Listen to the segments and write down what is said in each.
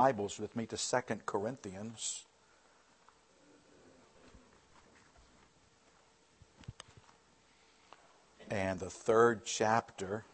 Bibles with me to 2 Corinthians. And the 3rd chapter.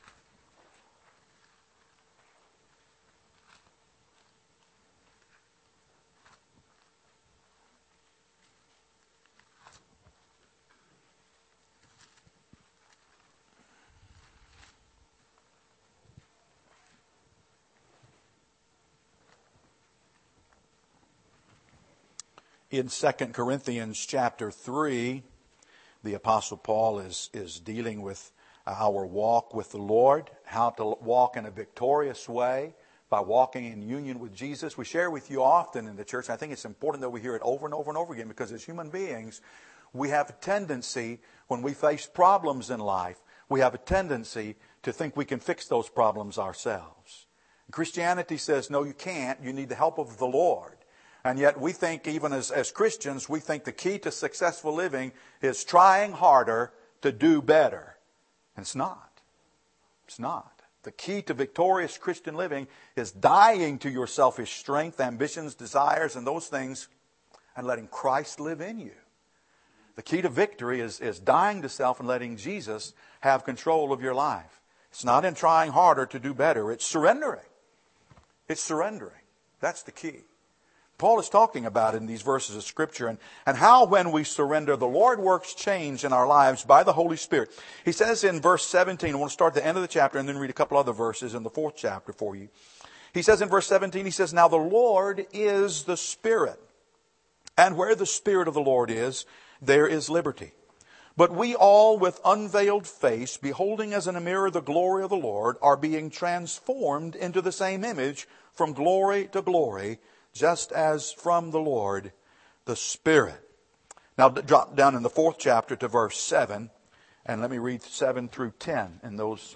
In 2 Corinthians chapter 3, the Apostle Paul is dealing with our walk with the Lord, how to walk in a victorious way by walking in union with Jesus. We share with you often in the church. I think it's important that we hear it over and over and over again, because as human beings, we have a tendency, when we face problems in life, we have a tendency to think we can fix those problems ourselves. Christianity says, no, you can't. You need the help of the Lord. And yet we think, even as Christians, we think the key to successful living is trying harder to do better. And it's not. It's not. The key to victorious Christian living is dying to your selfish strength, ambitions, desires, and those things, and letting Christ live in you. The key to victory is dying to self and letting Jesus have control of your life. It's not in trying harder to do better. It's surrendering. It's surrendering. That's the key. Paul is talking about in these verses of Scripture and how when we surrender, the Lord works change in our lives by the Holy Spirit. He says in verse 17, I want to start at the end of the chapter and then read a couple other verses in the 4th chapter for you. He says in verse 17, he says, now the Lord is the Spirit, and where the Spirit of the Lord is, there is liberty. But we all with unveiled face, beholding as in a mirror the glory of the Lord, are being transformed into the same image from glory to glory, just as from the Lord, the Spirit. Now drop down in the 4th chapter to verse 7, and let me read 7 through 10 in those.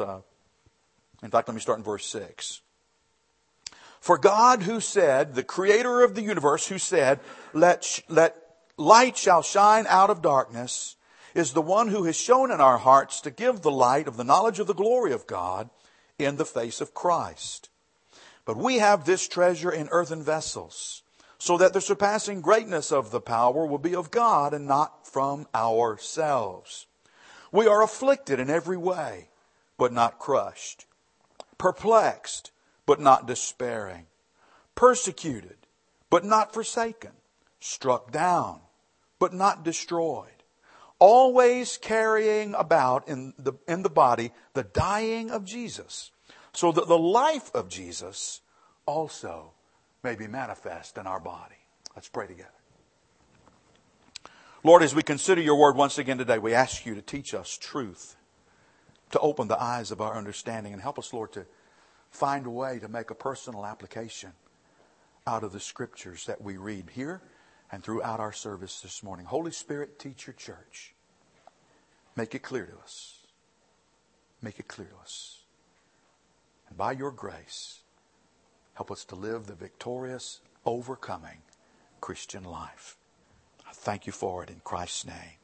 In fact, let me start in verse 6. For God, who said, the creator of the universe, who said, let light shall shine out of darkness, is the one who has shown in our hearts to give the light of the knowledge of the glory of God in the face of Christ. But we have this treasure in earthen vessels, so that the surpassing greatness of the power will be of God and not from ourselves. We are afflicted in every way, but not crushed. Perplexed, but not despairing. Persecuted, but not forsaken. Struck down, but not destroyed. Always carrying about in the body the dying of Jesus, so that the life of Jesus also may be manifest in our body. Let's pray together. Lord, as we consider your word once again today, we ask you to teach us truth, to open the eyes of our understanding, and help us, Lord, to find a way to make a personal application out of the Scriptures that we read here and throughout our service this morning. Holy Spirit, teach your church. Make it clear to us. Make it clear to us. And by your grace, help us to live the victorious, overcoming Christian life. I thank you for it in Christ's name.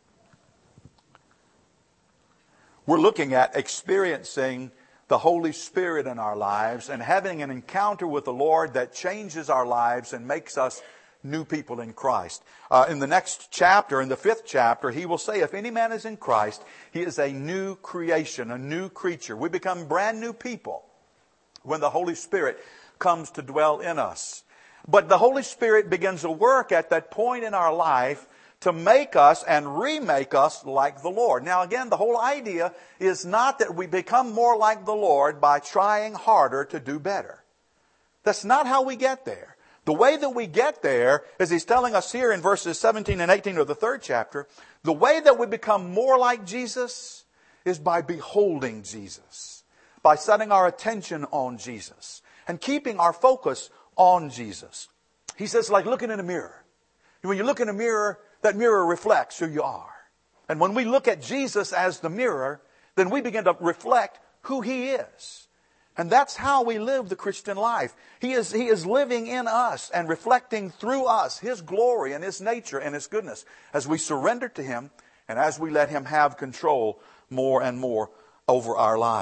We're looking at experiencing the Holy Spirit in our lives and having an encounter with the Lord that changes our lives and makes us new people in Christ. In the next chapter, in the 5th chapter, he will say, if any man is in Christ, he is a new creation, a new creature. We become brand new people when the Holy Spirit comes to dwell in us. But the Holy Spirit begins to work at that point in our life to make us and remake us like the Lord. Now again, the whole idea is not that we become more like the Lord by trying harder to do better. That's not how we get there. The way that we get there, as he's telling us here in verses 17 and 18 of the 3rd chapter, the way that we become more like Jesus is by beholding Jesus, by setting our attention on Jesus and keeping our focus on Jesus. He says, like looking in a mirror. When you look in a mirror, that mirror reflects who you are. And when we look at Jesus as the mirror, then we begin to reflect who He is. And that's how we live the Christian life. He is living in us and reflecting through us His glory and His nature and His goodness as we surrender to Him and as we let Him have control more and more over our lives.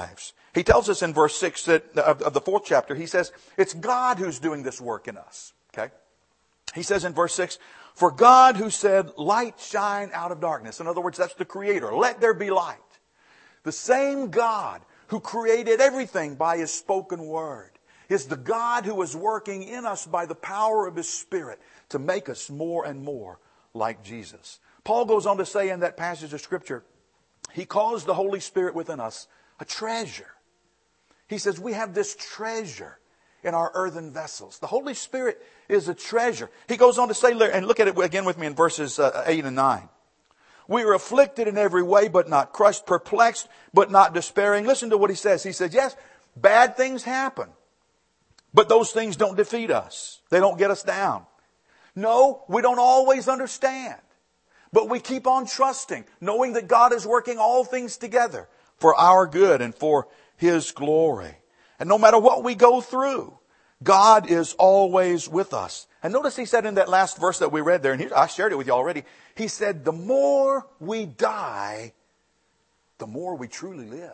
He tells us in verse 6 that, of the 4th chapter, he says, it's God who's doing this work in us. Okay? He says in verse 6, for God who said, light shine out of darkness. In other words, that's the Creator. Let there be light. The same God who created everything by His spoken word is the God who is working in us by the power of His Spirit to make us more and more like Jesus. Paul goes on to say in that passage of Scripture, he calls the Holy Spirit within us a treasure. He says we have this treasure in our earthen vessels. The Holy Spirit is a treasure. He goes on to say, and look at it again with me in verses 8 and 9. We are afflicted in every way, but not crushed, perplexed, but not despairing. Listen to what he says. He says, yes, bad things happen, but those things don't defeat us. They don't get us down. No, we don't always understand, but we keep on trusting, knowing that God is working all things together for our good and for His glory. And no matter what we go through, God is always with us. And notice he said in that last verse that we read there, and I shared it with you already, he said, the more we die, the more we truly live.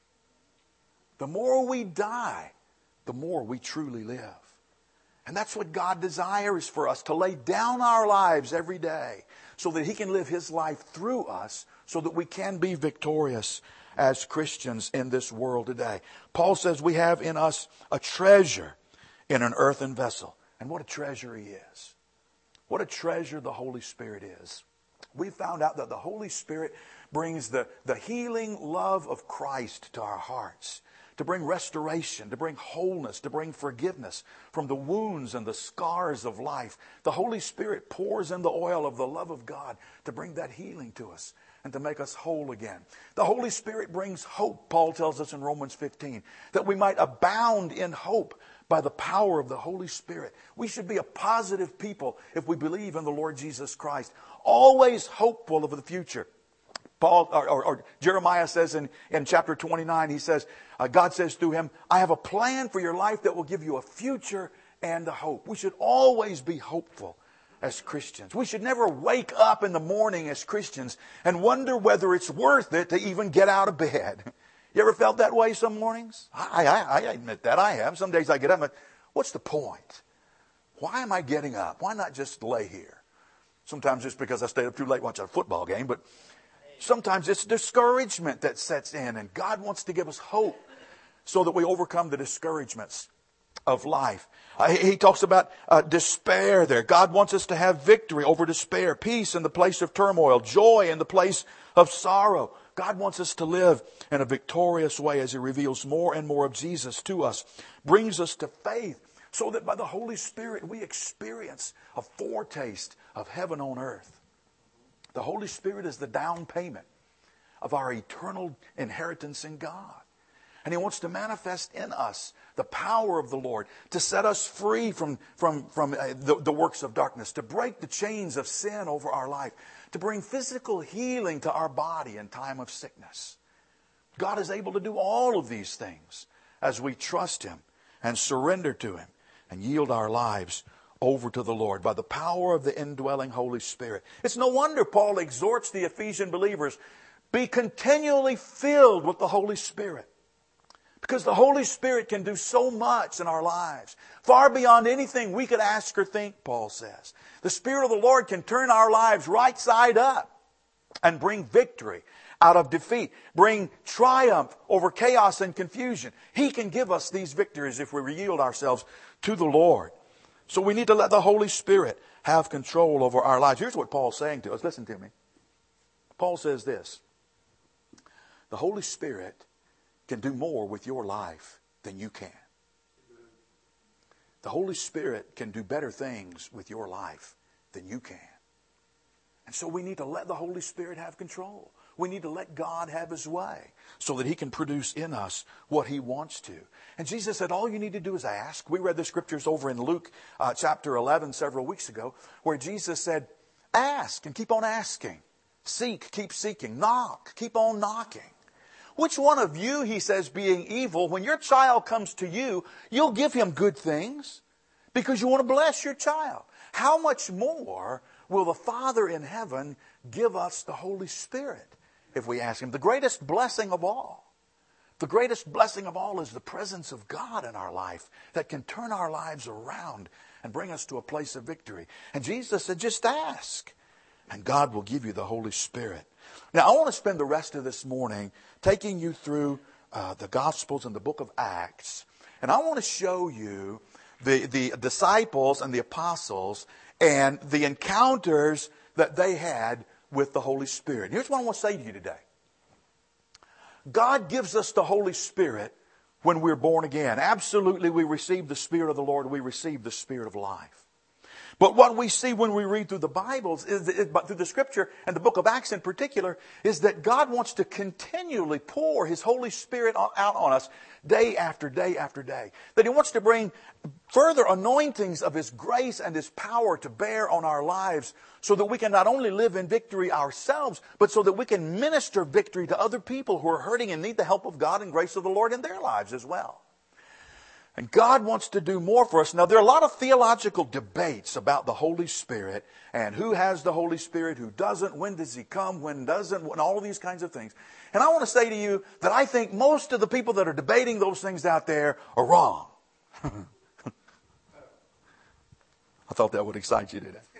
The more we die, the more we truly live. And that's what God desires for us, to lay down our lives every day so that He can live His life through us so that we can be victorious as Christians in this world today. Paul says we have in us a treasure in an earthen vessel. And what a treasure He is. What a treasure the Holy Spirit is. We found out that the Holy Spirit brings the healing love of Christ to our hearts, to bring restoration, to bring wholeness, to bring forgiveness from the wounds and the scars of life. The Holy Spirit pours in the oil of the love of God to bring that healing to us and to make us whole again. The Holy Spirit brings hope, Paul tells us in Romans 15, that we might abound in hope by the power of the Holy Spirit. We should be a positive people if we believe in the Lord Jesus Christ, always hopeful of the future. Paul or Jeremiah says in chapter 29, he says, God says through him, I have a plan for your life that will give you a future and a hope. We should always be hopeful as Christians. We should never wake up in the morning as Christians and wonder whether it's worth it to even get out of bed. You ever felt that way some mornings? I admit that I have. Some days I get up and what's the point? Why am I getting up? Why not just lay here? Sometimes it's because I stayed up too late watching a football game, but sometimes it's discouragement that sets in, and God wants to give us hope so that we overcome the discouragements of life. He talks about despair there. God wants us to have victory over despair, peace in the place of turmoil, joy in the place of sorrow. God wants us to live in a victorious way as He reveals more and more of Jesus to us, brings us to faith, so that by the Holy Spirit we experience a foretaste of heaven on earth. The Holy Spirit is the down payment of our eternal inheritance in God. And He wants to manifest in us the power of the Lord, to set us free from the works of darkness, to break the chains of sin over our life, to bring physical healing to our body in time of sickness. God is able to do all of these things as we trust Him and surrender to Him and yield our lives over to the Lord by the power of the indwelling Holy Spirit. It's no wonder Paul exhorts the Ephesian believers, be continually filled with the Holy Spirit. Because the Holy Spirit can do so much in our lives, far beyond anything we could ask or think, Paul says. The Spirit of the Lord can turn our lives right side up and bring victory out of defeat, bring triumph over chaos and confusion. He can give us these victories if we yield ourselves to the Lord. So we need to let the Holy Spirit have control over our lives. Here's what Paul's saying to us. Listen to me. Paul says this: the Holy Spirit can do more with your life than you can. The Holy Spirit can do better things with your life than you can. And so we need to let the Holy Spirit have control. We need to let God have His way so that He can produce in us what He wants to. And Jesus said, all you need to do is ask. We read the scriptures over in Luke chapter 11 several weeks ago, where Jesus said, ask and keep on asking. Seek, keep seeking. Knock, keep on knocking. Which one of you, He says, being evil, when your child comes to you, you'll give him good things because you want to bless your child? How much more will the Father in heaven give us the Holy Spirit if we ask Him? The greatest blessing of all. The greatest blessing of all is the presence of God in our life that can turn our lives around and bring us to a place of victory. And Jesus said, just ask, and God will give you the Holy Spirit. Now, I want to spend the rest of this morning taking you through the Gospels and the book of Acts. And I want to show you the disciples and the apostles and the encounters that they had with the Holy Spirit. And here's what I want to say to you today. God gives us the Holy Spirit when we're born again. Absolutely, we receive the Spirit of the Lord. We receive the Spirit of life. But what we see when we read through the Bibles, through the Scripture and the book of Acts in particular, is that God wants to continually pour His Holy Spirit out on us day after day after day. That He wants to bring further anointings of His grace and His power to bear on our lives so that we can not only live in victory ourselves, but so that we can minister victory to other people who are hurting and need the help of God and grace of the Lord in their lives as well. And God wants to do more for us. Now, there are a lot of theological debates about the Holy Spirit and who has the Holy Spirit, who doesn't, when does He come, when doesn't, and all of these kinds of things. And I want to say to you that I think most of the people that are debating those things out there are wrong. I thought that would excite you, didn't it?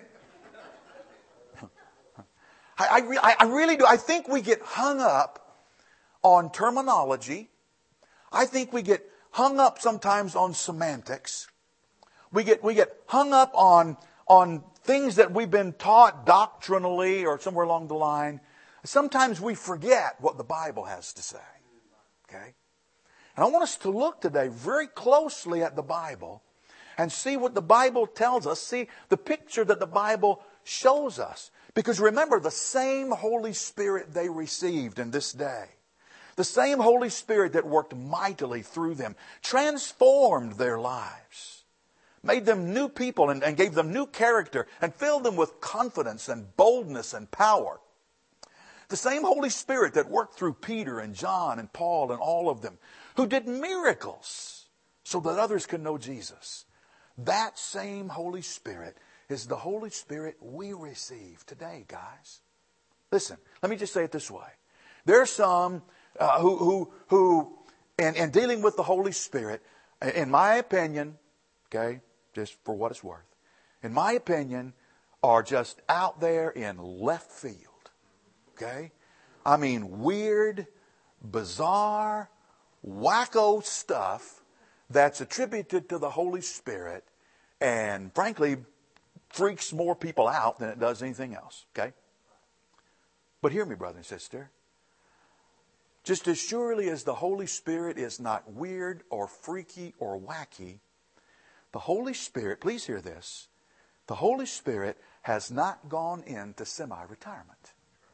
I really do. I think we get hung up on terminology. I think we get hung up sometimes on semantics. We get hung up on things that we've been taught doctrinally or somewhere along the line. Sometimes we forget what the Bible has to say. Okay? And I want us to look today very closely at the Bible and see what the Bible tells us, see the picture that the Bible shows us. Because remember, the same Holy Spirit they received in this day, the same Holy Spirit that worked mightily through them, transformed their lives, made them new people and gave them new character and filled them with confidence and boldness and power. The same Holy Spirit that worked through Peter and John and Paul and all of them, who did miracles so that others could know Jesus. That same Holy Spirit is the Holy Spirit we receive today, guys. Listen, let me just say it this way. There are some who in dealing with the Holy Spirit, in my opinion, okay, just for what it's worth, in my opinion, are just out there in left field. Okay? I mean, weird, bizarre, wacko stuff that's attributed to the Holy Spirit and, frankly, freaks more people out than it does anything else. Okay? But hear me, brother and sister. Just as surely as the Holy Spirit is not weird or freaky or wacky, the Holy Spirit, please hear this, the Holy Spirit has not gone into semi-retirement.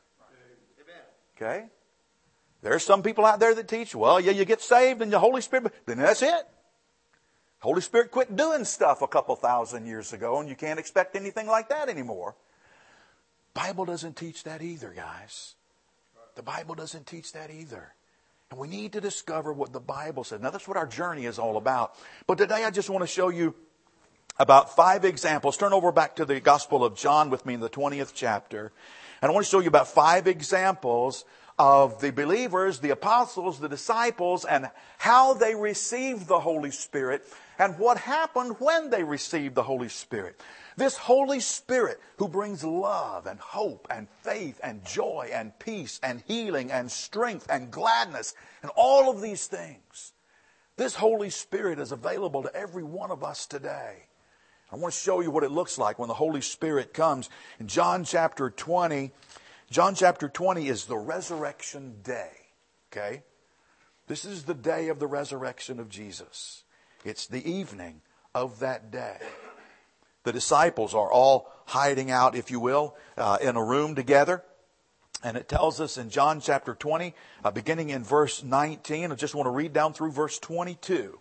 Okay? There are some people out there that teach, well, yeah, you get saved and the Holy Spirit, then that's it. Holy Spirit quit doing stuff a couple thousand years ago and you can't expect anything like that anymore. Bible doesn't teach that either, guys. The Bible doesn't teach that either. And we need to discover what the Bible says. Now, that's what our journey is all about. But today I just want to show you about 5 examples. Turn over back to the Gospel of John with me in the 20th chapter. And I want to show you about 5 examples of the believers, the apostles, the disciples, and how they received the Holy Spirit and what happened when they received the Holy Spirit. This Holy Spirit who brings love and hope and faith and joy and peace and healing and strength and gladness and all of these things. This Holy Spirit is available to every one of us today. I want to show you what it looks like when the Holy Spirit comes. In John chapter 20 is the resurrection day. Okay? This is the day of the resurrection of Jesus. It's the evening of that day. The disciples are all hiding out, if you will, in a room together. And it tells us in John chapter 20, beginning in verse 19, I just want to read down through verse 22.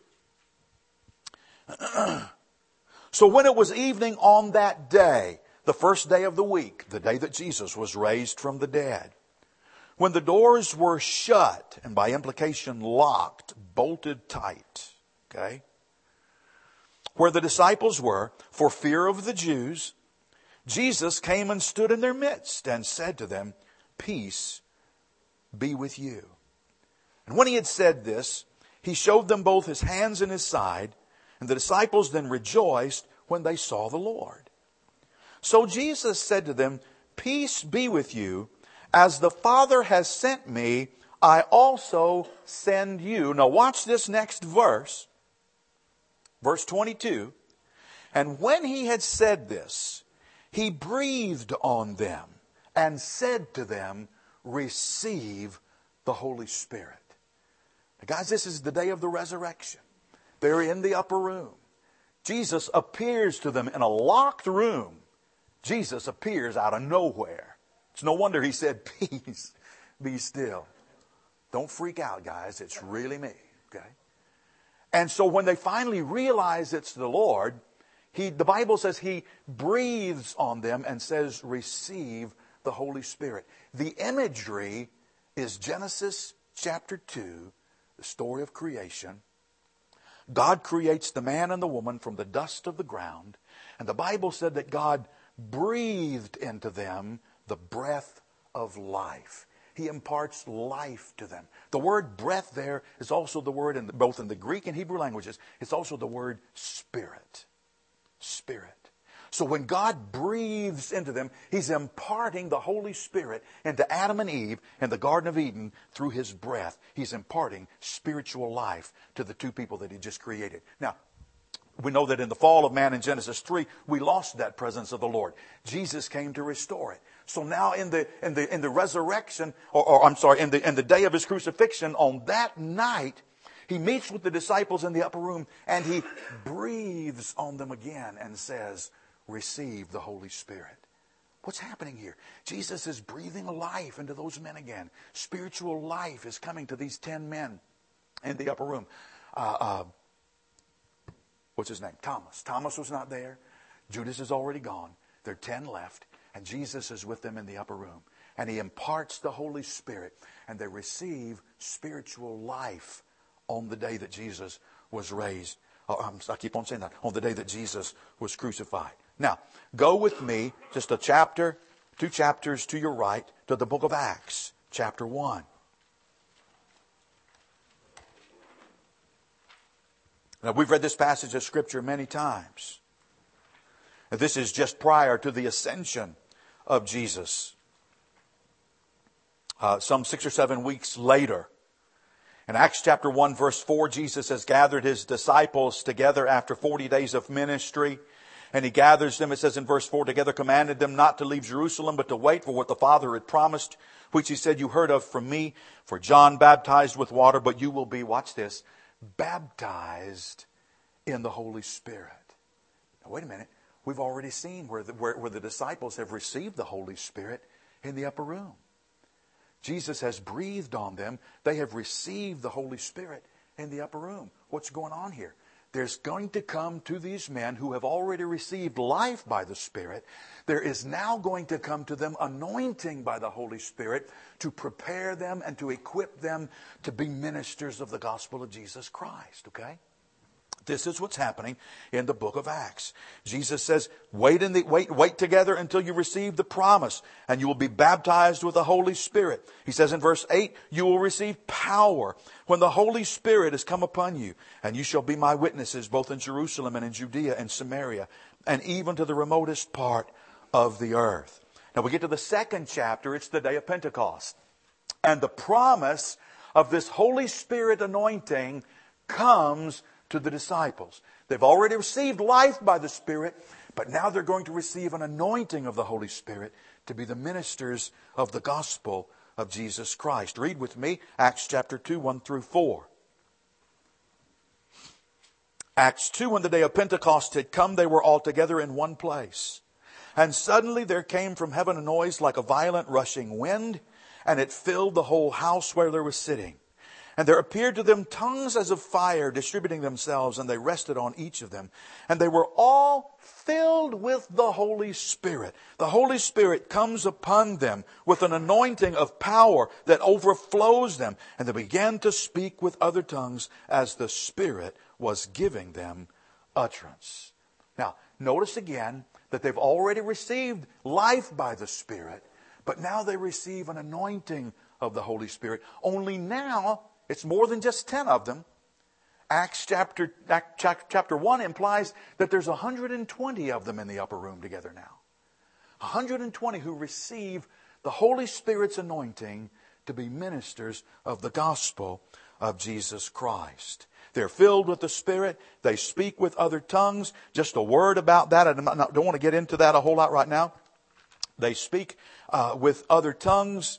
So when it was evening on that day, the first day of the week, the day that Jesus was raised from the dead, when the doors were shut, and by implication locked, bolted tight, okay, where the disciples were, for fear of the Jews, Jesus came and stood in their midst and said to them, "Peace be with you." And when he had said this, he showed them both his hands and his side, and the disciples then rejoiced when they saw the Lord. So Jesus said to them, "Peace be with you. As the Father has sent me, I also send you." Now watch this next verse. Verse 22. And when he had said this, he breathed on them and said to them, "Receive the Holy Spirit." Now guys, this is the day of the resurrection. They're in the upper room. Jesus appears to them in a locked room. Jesus appears out of nowhere. It's no wonder he said, "Peace, be still." Don't freak out, guys. It's really me. Okay? And so when they finally realize it's the Lord, the Bible says he breathes on them and says, "Receive the Holy Spirit." The imagery is Genesis chapter 2, the story of creation. God creates the man and the woman from the dust of the ground. And the Bible said that God breathed into them the breath of life. He imparts life to them. The word breath there is also the word, both in the Greek and Hebrew languages, it's also the word spirit. Spirit. So when God breathes into them, he's imparting the Holy Spirit into Adam and Eve in the Garden of Eden through his breath. He's imparting spiritual life to the two people that he just created. Now, we know that in the fall of man in Genesis 3, we lost that presence of the Lord. Jesus came to restore it. So now in the resurrection, in the day of his crucifixion, on that night, he meets with the disciples in the upper room and he breathes on them again and says, "Receive the Holy Spirit." What's happening here? Jesus is breathing life into those men again. Spiritual life is coming to these 10 men in the upper room. What's his name? Thomas. Thomas was not there. Judas is already gone. There are 10 left. And Jesus is with them in the upper room. And he imparts the Holy Spirit. And they receive spiritual life on the day that Jesus was raised. I keep on saying that. On the day that Jesus was crucified. Now, go with me just a chapter, 2 chapters to your right to the book of Acts, chapter 1. Now, we've read this passage of Scripture many times. And this is just prior to the ascension of Jesus. Some 6 or 7 weeks later. In Acts chapter 1, verse 4, Jesus has gathered his disciples together after 40 days of ministry. And he gathers them, it says in verse 4, together commanded them not to leave Jerusalem, but to wait for what the Father had promised, which he said, "You heard of from me. For John baptized with water, but you will be," watch this, "baptized in the Holy Spirit." Now wait a minute. We've already seen where the disciples have received the Holy Spirit in the upper room. Jesus has breathed on them. They have received the Holy Spirit in the upper room. What's going on here? There's going to come to these men who have already received life by the Spirit, there is now going to come to them anointing by the Holy Spirit to prepare them and to equip them to be ministers of the gospel of Jesus Christ. Okay? This is what's happening in the book of Acts. Jesus says, wait together until you receive the promise, and you will be baptized with the Holy Spirit. He says in verse 8, you will receive power when the Holy Spirit has come upon you, and you shall be my witnesses both in Jerusalem and in Judea and Samaria, and even to the remotest part of the earth. Now we get to the second chapter. It's the day of Pentecost. And the promise of this Holy Spirit anointing comes to the disciples. They've already received life by the Spirit, but now they're going to receive an anointing of the Holy Spirit to be the ministers of the gospel of Jesus Christ. Read with me Acts chapter 2, 1 through 4. Acts 2, when the day of Pentecost had come, they were all together in one place. And suddenly there came from heaven a noise like a violent rushing wind, and it filled the whole house where they were sitting. And there appeared to them tongues as of fire, distributing themselves, and they rested on each of them. And they were all filled with the Holy Spirit. The Holy Spirit comes upon them with an anointing of power that overflows them. And they began to speak with other tongues as the Spirit was giving them utterance. Now, notice again that they've already received life by the Spirit, but now they receive an anointing of the Holy Spirit. Only now It's more than just 10 of them. Acts chapter 1 implies that there's 120 of them in the upper room together now. 120 who receive the Holy Spirit's anointing to be ministers of the gospel of Jesus Christ. They're filled with the Spirit. They speak with other tongues. Just a word about that. I don't want to get into that a whole lot right now. They speak with other tongues.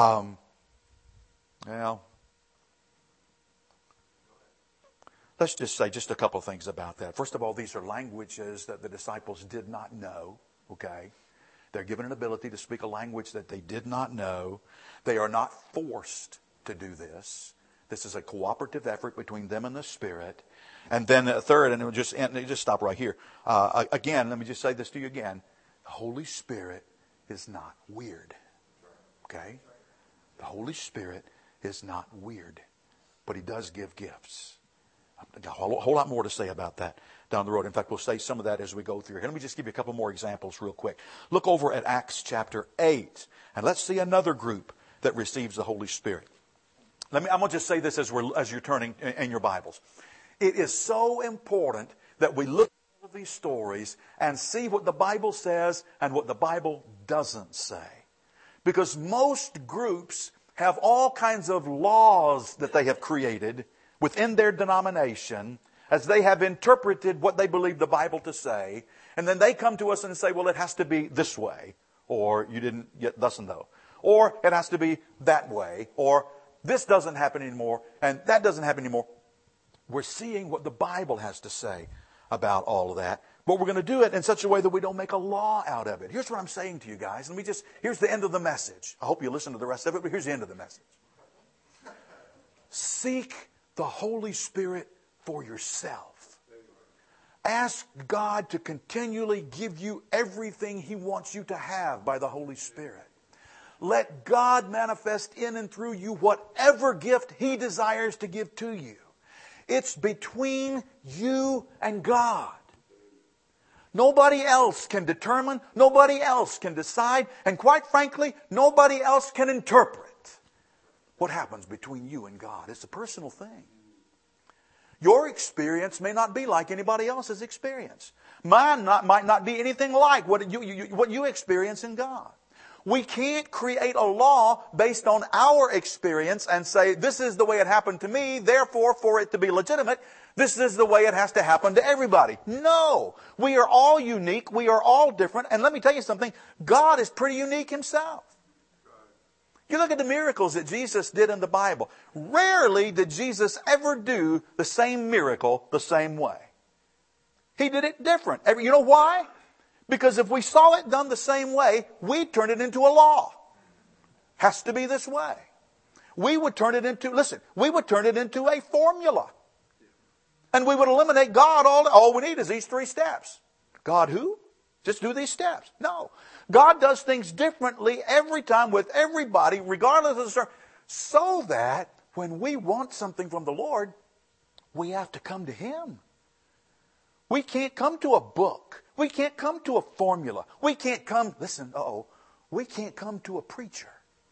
Let's just say just a couple things about that. First of all, these are languages that the disciples did not know. Okay? They're given an ability to speak a language that they did not know. They are not forced to do this. This is a cooperative effort between them and the Spirit. And then third, and we'll just stop right here. Again, let me just say this to you again. The Holy Spirit is not weird. Okay? The Holy Spirit is not weird. But He does give gifts. I've got a whole lot more to say about that down the road. In fact, we'll say some of that as we go through here. Let me just give you a couple more examples real quick. Look over at Acts chapter 8. And let's see another group that receives the Holy Spirit. I'm going to just say this as you're turning in your Bibles. It is so important that we look at all of these stories and see what the Bible says and what the Bible doesn't say. Because most groups have all kinds of laws that they have created within their denomination as they have interpreted what they believe the Bible to say. And then they come to us and say, well, it has to be this way. Or you didn't get thus and though. Or it has to be that way. Or this doesn't happen anymore, and that doesn't happen anymore. We're seeing what the Bible has to say about all of that. But we're going to do it in such a way that we don't make a law out of it. Here's what I'm saying to you guys. Here's the end of the message. I hope you listen to the rest of it, but here's the end of the message. Seek the Holy Spirit for yourself. Ask God to continually give you everything He wants you to have by the Holy Spirit. Let God manifest in and through you whatever gift He desires to give to you. It's between you and God. Nobody else can determine, nobody else can decide, and quite frankly, nobody else can interpret what happens between you and God. It's a personal thing. Your experience may not be like anybody else's experience. Mine might not be anything like what you experience in God. We can't create a law based on our experience and say, this is the way it happened to me, therefore, for it to be legitimate, this is the way it has to happen to everybody. No. We are all unique. We are all different. And let me tell you something. God is pretty unique Himself. You look at the miracles that Jesus did in the Bible. Rarely did Jesus ever do the same miracle the same way. He did it different. You know why? Because if we saw it done the same way, we'd turn it into a law. Has to be this way. We would turn it into a formula. And we would eliminate God. All we need is these 3 steps. God who? Just do these steps. No. God does things differently every time with everybody, regardless of the circumstance, so that when we want something from the Lord, we have to come to Him. We can't come to a book. We can't come to a formula. We can't come, we can't come to a preacher.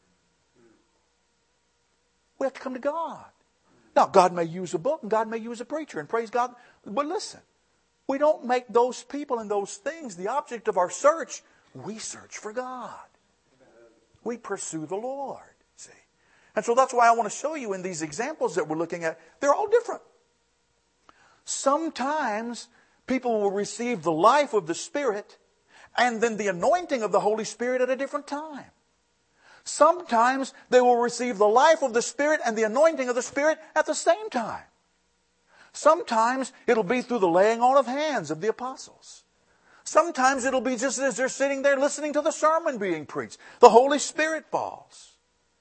We have to come to God. Now, God may use a book and God may use a preacher, and praise God. But listen, we don't make those people and those things the object of our search. We search for God. We pursue the Lord. See? And so that's why I want to show you in these examples that we're looking at, they're all different. Sometimes people will receive the life of the Spirit and then the anointing of the Holy Spirit at a different time. Sometimes they will receive the life of the Spirit and the anointing of the Spirit at the same time. Sometimes it'll be through the laying on of hands of the apostles. Sometimes it'll be just as they're sitting there listening to the sermon being preached. The Holy Spirit falls.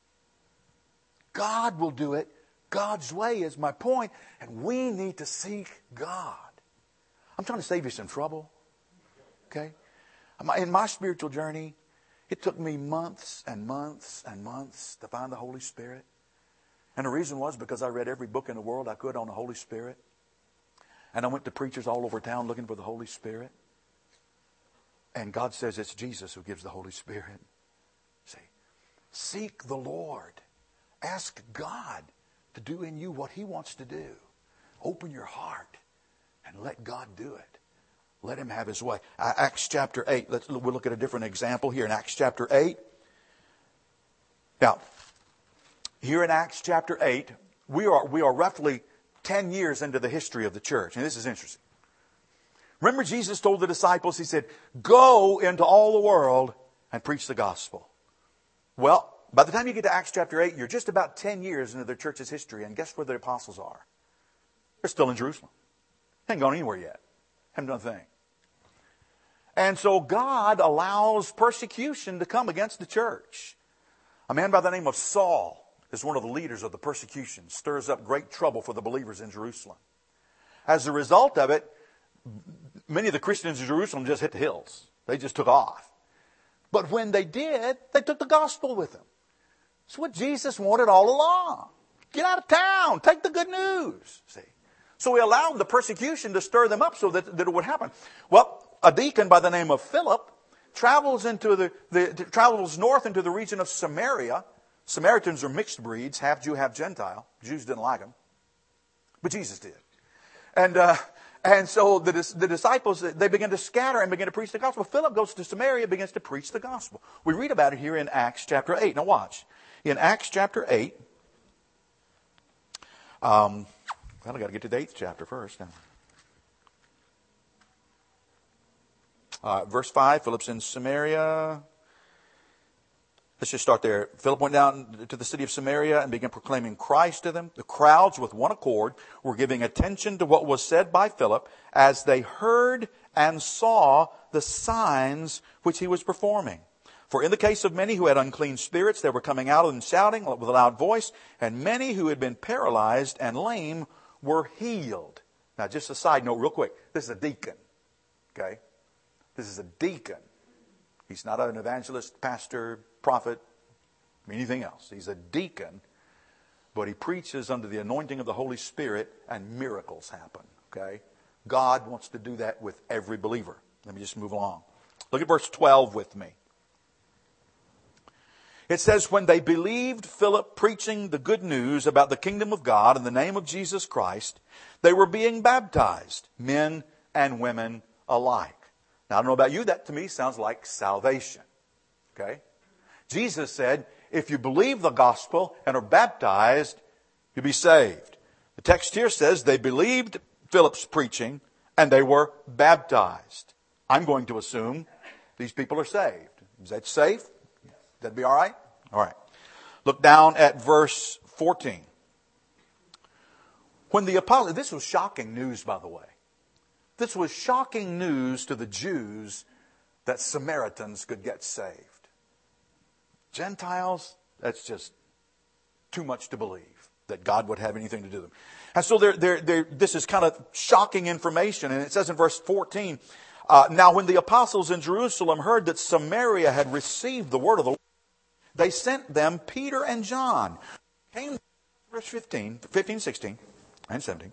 God will do it. God's way is my point, and we need to seek God. I'm trying to save you some trouble. Okay? In my spiritual journey, it took me months and months and months to find the Holy Spirit. And the reason was because I read every book in the world I could on the Holy Spirit. And I went to preachers all over town looking for the Holy Spirit. And God says it's Jesus who gives the Holy Spirit. See? Seek the Lord. Ask God to do in you what He wants to do. Open your heart and let God do it. Let Him have His way. Acts chapter 8. We'll look at a different example here in Acts chapter 8. Now, here in Acts chapter 8, we are roughly 10 years into the history of the church. And this is interesting. Remember, Jesus told the disciples, He said, go into all the world and preach the gospel. Well, by the time you get to Acts chapter 8, you're just about 10 years into the church's history. And guess where the apostles are? They're still in Jerusalem. They haven't gone anywhere yet. Haven't done a thing. And so God allows persecution to come against the church. A man by the name of Saul is one of the leaders of the persecution. Stirs up great trouble for the believers in Jerusalem. As a result of it, many of the Christians in Jerusalem just hit the hills. They just took off. But when they did, they took the gospel with them. It's what Jesus wanted all along. Get out of town. Take the good news. See? So He allowed the persecution to stir them up so that it would happen. Well, a deacon by the name of Philip travels north into the region of Samaria. Samaritans are mixed breeds, half Jew, half Gentile. Jews didn't like them, but Jesus did. And so the disciples, they begin to scatter and begin to preach the gospel. Philip goes to Samaria and begins to preach the gospel. We read about it here in Acts chapter 8. Now watch. In Acts chapter 8, well, I've got to get to the 8th chapter first. Verse 5, Philip's in Samaria. Let's just start there. Philip went down to the city of Samaria and began proclaiming Christ to them. The crowds with one accord were giving attention to what was said by Philip as they heard and saw the signs which he was performing. For in the case of many who had unclean spirits, they were coming out and shouting with a loud voice, and many who had been paralyzed and lame were healed. Now, just a side note real quick. This is a deacon. Okay? This is a deacon. He's not an evangelist, pastor, prophet, anything else. He's a deacon, but he preaches under the anointing of the Holy Spirit, and miracles happen. Okay? God wants to do that with every believer. Let me just move along. Look at verse 12 with me. It says, when they believed Philip preaching the good news about the kingdom of God in the name of Jesus Christ, they were being baptized, men and women alike. Now, I don't know about you, that to me sounds like salvation. Okay? Jesus said, if you believe the gospel and are baptized, you'll be saved. The text here says they believed Philip's preaching and they were baptized. I'm going to assume these people are saved. Is that safe? That'd be all right? All right. Look down at verse 14. When the apostles, this was shocking news, by the way. This was shocking news to the Jews that Samaritans could get saved. Gentiles, that's just too much to believe that God would have anything to do with them. And so this is kind of shocking information. And it says in verse 14, now when the apostles in Jerusalem heard that Samaria had received the word of the Lord, they sent them Peter and John. Came, verse 15, 16, and 17.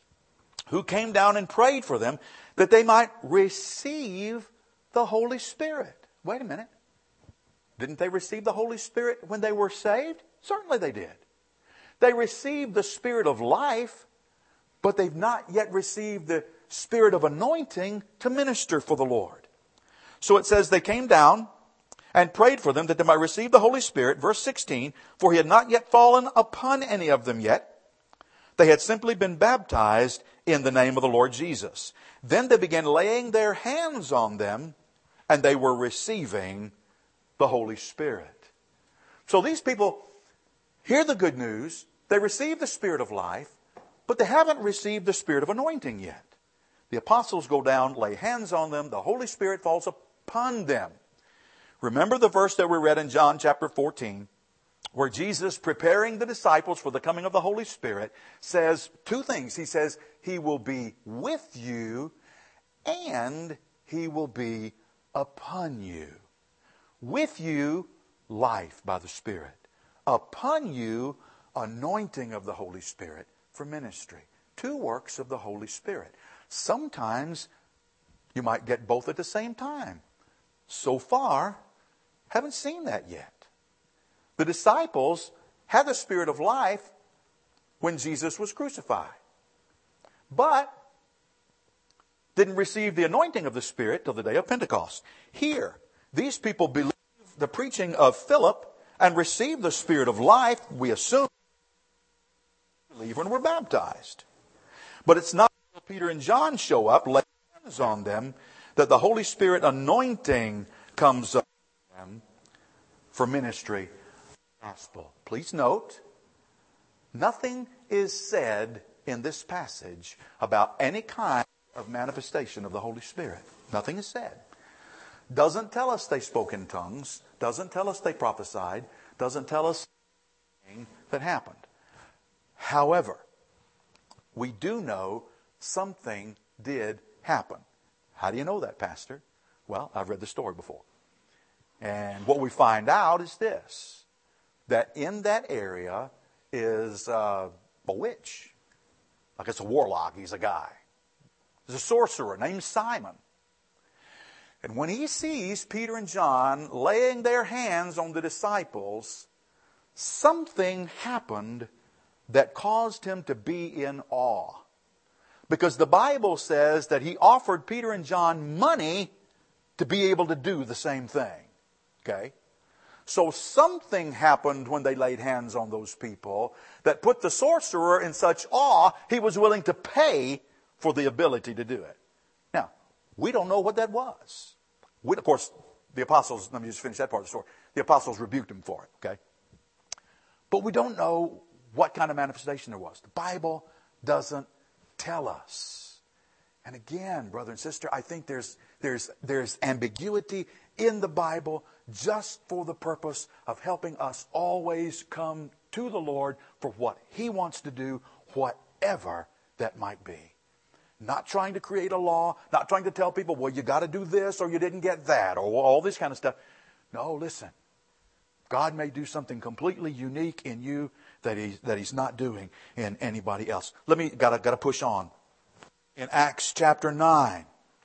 Who came down and prayed for them that they might receive the Holy Spirit. Wait a minute. Didn't they receive the Holy Spirit when they were saved? Certainly they did. They received the Spirit of life, but they've not yet received the Spirit of anointing to minister for the Lord. So it says they came down and prayed for them that they might receive the Holy Spirit. Verse 16, for He had not yet fallen upon any of them yet. They had simply been baptized in the name of the Lord Jesus. Then they began laying their hands on them, and they were receiving the Holy Spirit. So these people hear the good news, they receive the Spirit of life, but they haven't received the Spirit of anointing yet. The apostles go down, lay hands on them, the Holy Spirit falls upon them. Remember the verse that we read in John chapter 14, where Jesus, preparing the disciples for the coming of the Holy Spirit, says two things. He says, He will be with you and He will be upon you. With you, life by the Spirit. Upon you, anointing of the Holy Spirit for ministry. Two works of the Holy Spirit. Sometimes you might get both at the same time. So far, haven't seen that yet. The disciples had the Spirit of life, when Jesus was crucified. But didn't receive the anointing of the Spirit till the day of Pentecost. Here, these people believed the preaching of Philip and received the Spirit of life, we assume, believe when we're baptized. But it's not until Peter and John show up, lay hands on them, that the Holy Spirit anointing comes up them for ministry. Gospel. Please note, nothing is said in this passage about any kind of manifestation of the Holy Spirit. Nothing is said. Doesn't tell us they spoke in tongues. Doesn't tell us they prophesied. Doesn't tell us anything that happened. However, we do know something did happen. How do you know that, Pastor? Well, I've read the story before. And what we find out is this, that in that area is a witch. Like it's a warlock. He's a guy. There's a sorcerer named Simon. And when he sees Peter and John laying their hands on the disciples, something happened that caused him to be in awe. Because the Bible says that he offered Peter and John money to be able to do the same thing. Okay? So something happened when they laid hands on those people that put the sorcerer in such awe, he was willing to pay for the ability to do it. Now, we don't know what that was. Of course, the apostles, let me just finish that part of the story. The apostles rebuked him for it, okay? But we don't know what kind of manifestation there was. The Bible doesn't tell us. And again, brother and sister, I think there's ambiguity in the Bible just for the purpose of helping us always come to the Lord for what He wants to do, whatever that might be. Not trying to create a law, not trying to tell people, well, you got to do this or you didn't get that or all this kind of stuff. No, listen. God may do something completely unique in you that He's not doing in anybody else. Got to push on. In Acts chapter 9,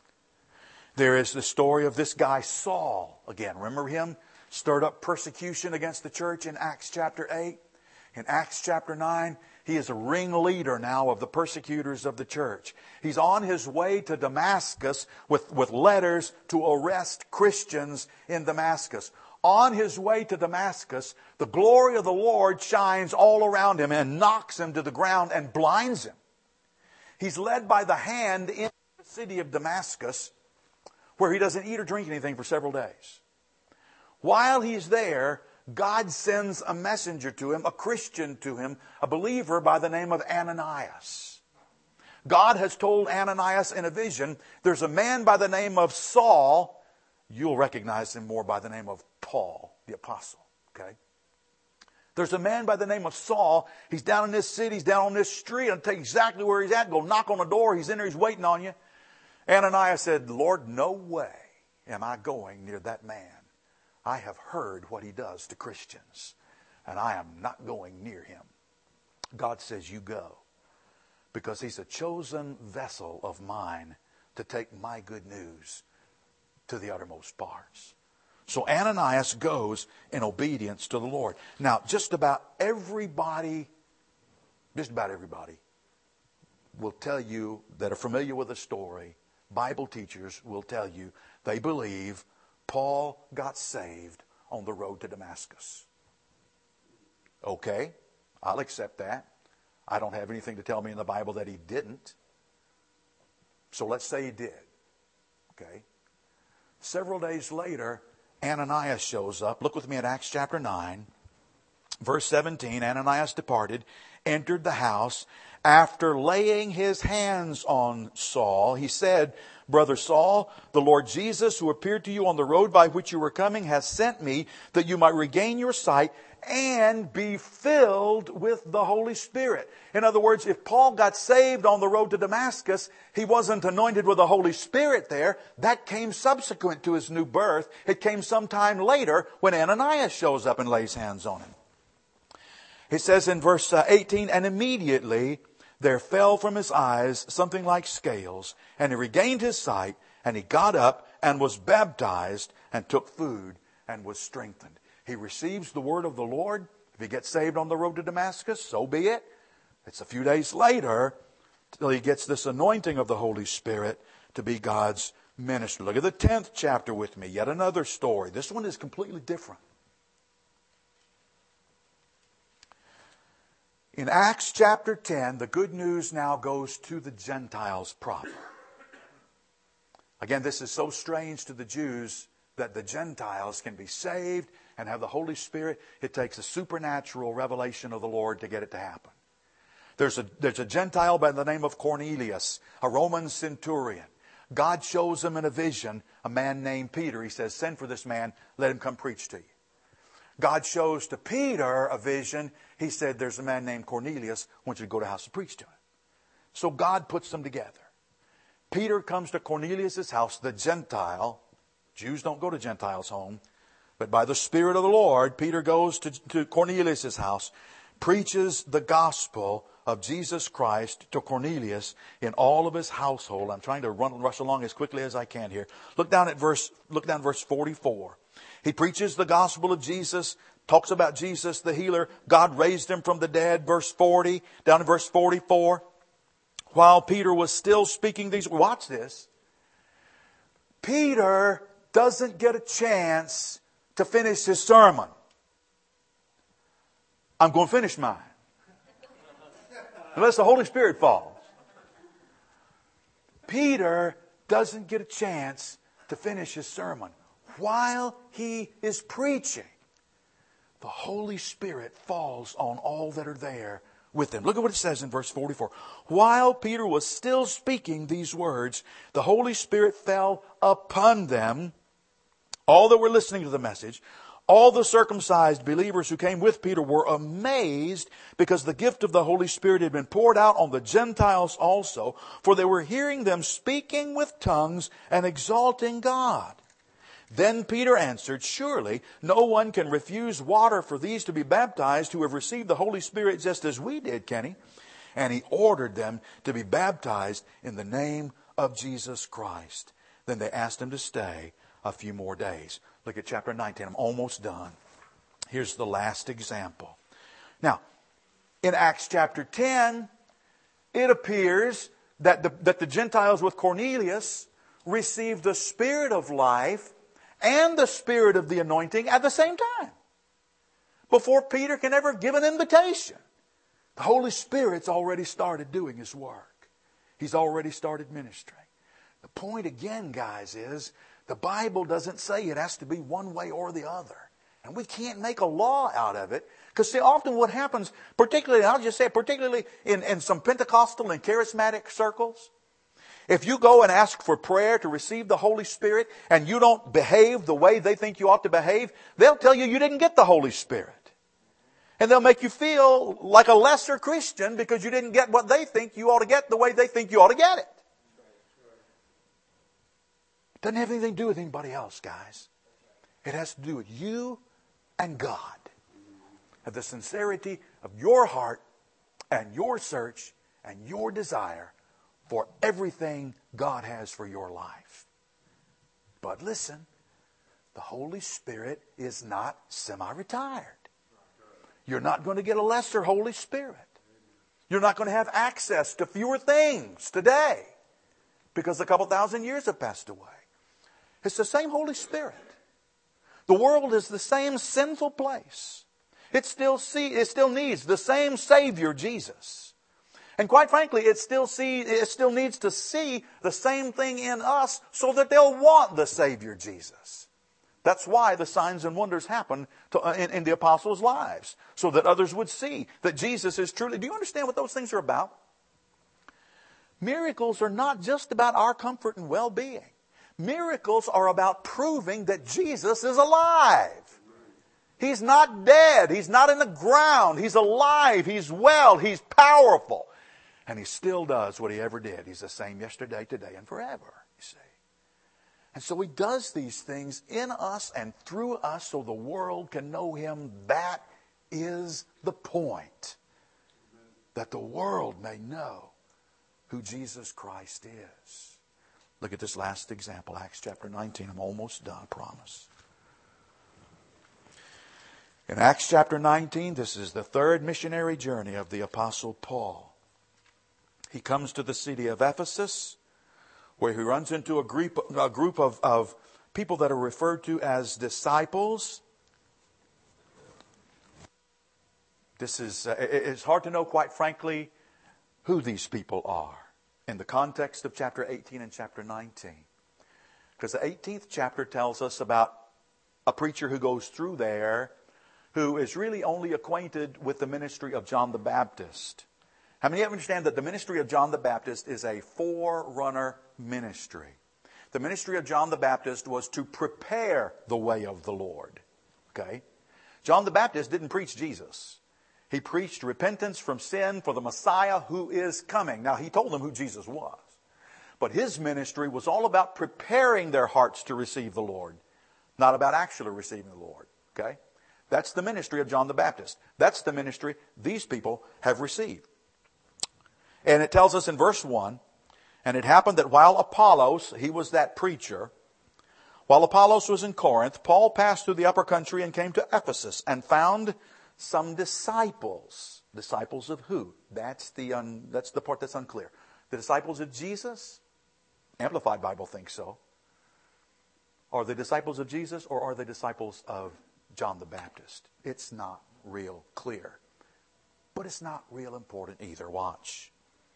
there is the story of this guy Saul. Again, remember him? Stirred up persecution against the church in Acts chapter 8. In Acts chapter 9, he is a ringleader now of the persecutors of the church. He's on his way to Damascus with letters to arrest Christians in Damascus. On his way to Damascus, the glory of the Lord shines all around him and knocks him to the ground and blinds him. He's led by the hand into the city of Damascus, where he doesn't eat or drink anything for several days. While he's there, God sends a messenger to him, a Christian to him, a believer by the name of Ananias. God has told Ananias in a vision, there's a man by the name of Saul. You'll recognize him more by the name of Paul, the apostle. Okay? There's a man by the name of Saul. He's down in this city. He's down on this street. I'll tell you exactly where he's at. Go knock on the door. He's in there. He's waiting on you. Ananias said, Lord, no way am I going near that man. I have heard what he does to Christians, and I am not going near him. God says, you go, because he's a chosen vessel of mine to take my good news to the uttermost parts. So Ananias goes in obedience to the Lord. Now, just about everybody will tell you that are familiar with the story, Bible teachers will tell you they believe Paul got saved on the road to Damascus. Okay, I'll accept that. I don't have anything to tell me in the Bible that he didn't. So let's say he did. Okay. Several days later, Ananias shows up. Look with me at Acts chapter 9. Verse 17, Ananias departed, entered the house. After laying his hands on Saul, he said, Brother Saul, the Lord Jesus, who appeared to you on the road by which you were coming, has sent me that you might regain your sight and be filled with the Holy Spirit. In other words, if Paul got saved on the road to Damascus, he wasn't anointed with the Holy Spirit there. That came subsequent to his new birth. It came sometime later when Ananias shows up and lays hands on him. It says in verse 18, and immediately there fell from his eyes something like scales, and he regained his sight, and he got up and was baptized and took food and was strengthened. He receives the word of the Lord. If he gets saved on the road to Damascus, so be it. It's a few days later till he gets this anointing of the Holy Spirit to be God's minister. Look at the 10th chapter with me. Yet another story. This one is completely different. In Acts chapter 10, the good news now goes to the Gentiles proper. Again, this is so strange to the Jews that the Gentiles can be saved and have the Holy Spirit. It takes a supernatural revelation of the Lord to get it to happen. There's a Gentile by the name of Cornelius, a Roman centurion. God shows him in a vision a man named Peter. He says, send for this man, let him come preach to you. God shows to Peter a vision. He said, there's a man named Cornelius. I want you to go to the house and preach to him. So God puts them together. Peter comes to Cornelius' house, the Gentile. Jews don't go to Gentiles' home. But by the Spirit of the Lord, Peter goes to Cornelius' house, preaches the gospel of Jesus Christ to Cornelius in all of his household. I'm trying to rush along as quickly as I can here. Look down at verse 44. He preaches the gospel of Jesus, talks about Jesus the healer. God raised him from the dead. Verse 40, down in verse 44. While Peter was still speaking these, watch this. Peter doesn't get a chance to finish his sermon. I'm going to finish mine. Unless the Holy Spirit falls. Peter doesn't get a chance to finish his sermon. While he is preaching, the Holy Spirit falls on all that are there with him. Look at what it says in verse 44. While Peter was still speaking these words, the Holy Spirit fell upon them, all that were listening to the message. All the circumcised believers who came with Peter were amazed because the gift of the Holy Spirit had been poured out on the Gentiles also, for they were hearing them speaking with tongues and exalting God. Then Peter answered, surely no one can refuse water for these to be baptized who have received the Holy Spirit just as we did, can he? And he ordered them to be baptized in the name of Jesus Christ. Then they asked him to stay a few more days. Look at chapter 19. I'm almost done. Here's the last example. Now, in Acts chapter 10, it appears that the Gentiles with Cornelius received the Spirit of life and the Spirit of the anointing at the same time. Before Peter can ever give an invitation. The Holy Spirit's already started doing His work. He's already started ministering. The point again, guys, is the Bible doesn't say it has to be one way or the other. And we can't make a law out of it. Because see, often what happens, particularly, I'll just say, particularly in some Pentecostal and charismatic circles, if you go and ask for prayer to receive the Holy Spirit and you don't behave the way they think you ought to behave, they'll tell you you didn't get the Holy Spirit. And they'll make you feel like a lesser Christian because you didn't get what they think you ought to get the way they think you ought to get it. It doesn't have anything to do with anybody else, guys. It has to do with you and God. And the sincerity of your heart and your search and your desire for everything God has for your life. But listen, the Holy Spirit is not semi-retired. You're not going to get a lesser Holy Spirit. You're not going to have access to fewer things today because a couple thousand years have passed away. It's the same Holy Spirit. The world is the same sinful place. It still needs the same Savior, Jesus. And quite frankly, it still needs to see the same thing in us so that they'll want the Savior, Jesus. That's why the signs and wonders happen in the apostles' lives, so that others would see that Jesus is truly... Do you understand what those things are about? Miracles are not just about our comfort and well-being. Miracles are about proving that Jesus is alive. He's not dead. He's not in the ground. He's alive. He's well. He's powerful. And He still does what He ever did. He's the same yesterday, today, and forever, you see. And so He does these things in us and through us so the world can know Him. That is the point. That the world may know who Jesus Christ is. Look at this last example, Acts chapter 19. I'm almost done, I promise. In Acts chapter 19, this is the third missionary journey of the Apostle Paul. He comes to the city of Ephesus, where he runs into a group of people that are referred to as disciples. It's hard to know, quite frankly, who these people are in the context of chapter 18 and chapter 19. Because the 18th chapter tells us about a preacher who goes through there who is really only acquainted with the ministry of John the Baptist. How many of you understand that the ministry of John the Baptist is a forerunner ministry? The ministry of John the Baptist was to prepare the way of the Lord. Okay? John the Baptist didn't preach Jesus. He preached repentance from sin for the Messiah who is coming. Now, he told them who Jesus was. But his ministry was all about preparing their hearts to receive the Lord, not about actually receiving the Lord. Okay? That's the ministry of John the Baptist. That's the ministry these people have received. And it tells us in verse 1, and it happened that while Apollos, he was that preacher, while Apollos was in Corinth, Paul passed through the upper country and came to Ephesus and found some disciples. Disciples of who? That's the part that's unclear. The disciples of Jesus? Amplified Bible thinks so. Are they disciples of Jesus or are they disciples of John the Baptist? It's not real clear. But it's not real important either. Watch.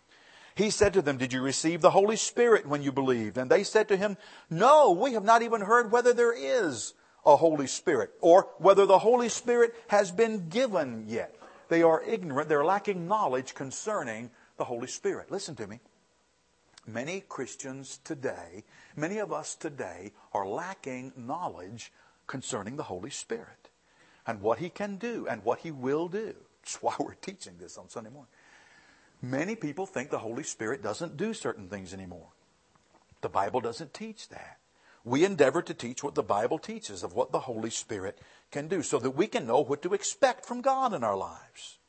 He said to them, "Did you receive the Holy Spirit when you believed?" And they said to him, "No, we have not even heard whether there is a Holy Spirit or whether the Holy Spirit has been given yet." They are ignorant. They're lacking knowledge concerning the Holy Spirit. Listen to me. Many Christians today, many of us today are lacking knowledge concerning the Holy Spirit and what He can do and what He will do. That's why we're teaching this on Sunday morning. Many people think the Holy Spirit doesn't do certain things anymore. The Bible doesn't teach that. We endeavor to teach what the Bible teaches of what the Holy Spirit can do so that we can know what to expect from God in our lives.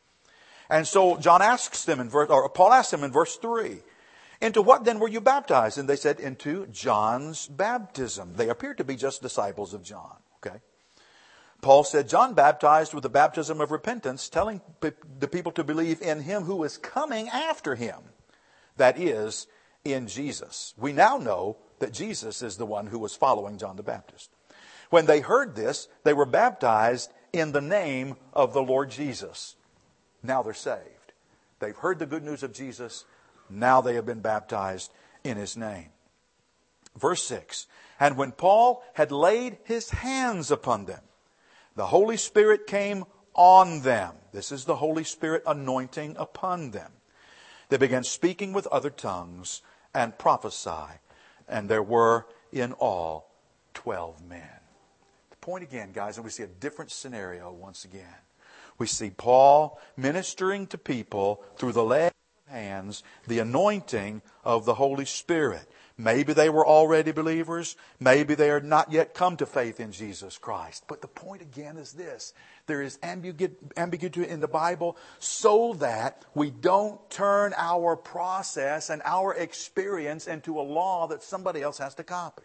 And so Paul asks them in verse 3, "Into what then were you baptized?" And they said, "Into John's baptism." They appeared to be just disciples of John. Okay. Paul said, "John baptized with the baptism of repentance, telling the people to believe in Him who is coming after him. That is, in Jesus." We now know that Jesus is the one who was following John the Baptist. When they heard this, they were baptized in the name of the Lord Jesus. Now they're saved. They've heard the good news of Jesus. Now they have been baptized in His name. Verse 6, "And when Paul had laid his hands upon them, the Holy Spirit came on them." This is the Holy Spirit anointing upon them. "They began speaking with other tongues and prophesy. And there were in all 12 men." The point again, guys, and we see a different scenario once again. We see Paul ministering to people through the laying of hands, the anointing of the Holy Spirit. Maybe they were already believers. Maybe they are not yet come to faith in Jesus Christ. But the point again is this. There is ambiguity in the Bible so that we don't turn our process and our experience into a law that somebody else has to copy.